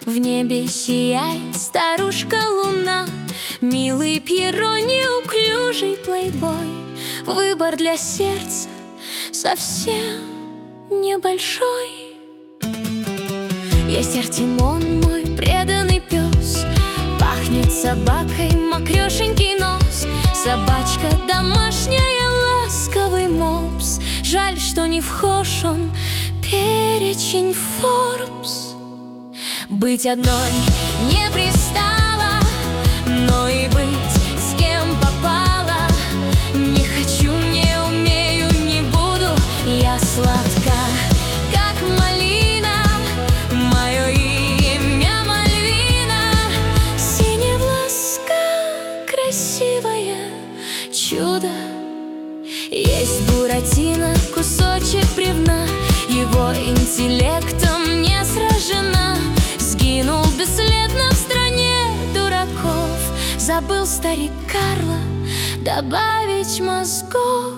В небе сияет старушка-луна, милый Пьеро, неуклюжий плейбой. Выбор для сердца совсем небольшой. Есть Артемон, мой преданный пес, пахнет собакой мокрёшенький нос. Собачка домашняя, ласковый мопс. Жаль, что не вхож он перечень Forbes. Быть одной не пристало, но и быть с кем попало. Не хочу, не умею, не буду. Я сладка, как малина, мое имя Мальвина. Синевласка, красивое чудо. Есть Буратино, кусочек бревна, его интеллектом не сражена. Сгинул бесследно в стране дураков. Забыл старик Карло добавить мозгов.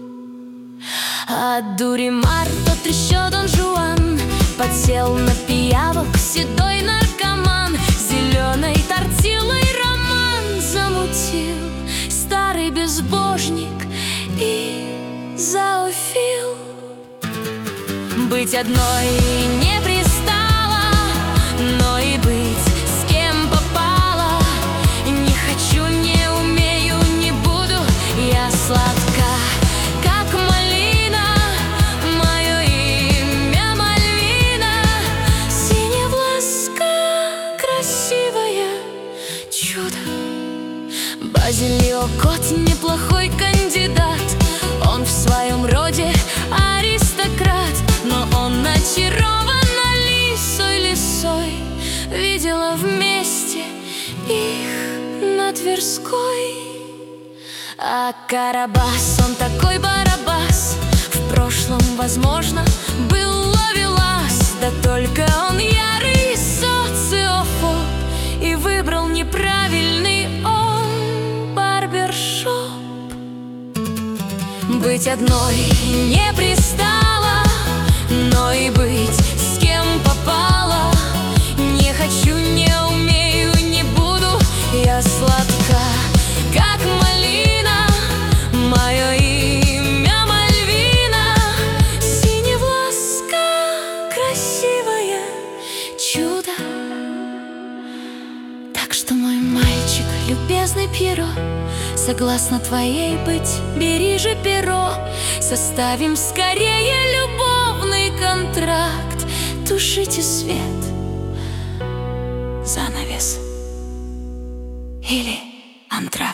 От дури Марто трещет Дон Жуан, подсел на пиявок седой наркоман. Зеленой тортилой роман замутил старый безбожник и зоофил. Быть одной не пристало, но и быть с кем попало. Не хочу, не умею, не буду. Я сладка, как малина, мое имя Мальвина. Синевласка, красивое чудо. Базилио кот неплохой кандидат, он в своем роде аристократ, но он очарован лисой. Видела вместе их на Тверской. А Карабас, он такой Барабас, в прошлом, возможно, был ловелас. Да только он ярый социофоб и выбрал неправильный он барбершоп. Быть одной не пристало, но и быть с кем попало. Не хочу, не умею, не буду. Я сладка, как малина, мое имя Мальвина. Синевласка, красивое чудо. Так что, мой мальчик, любезный Пьеро, согласна твоей быть, бери же перо. Составим скорее любовный контракт. Тушите свет, занавес или антракт.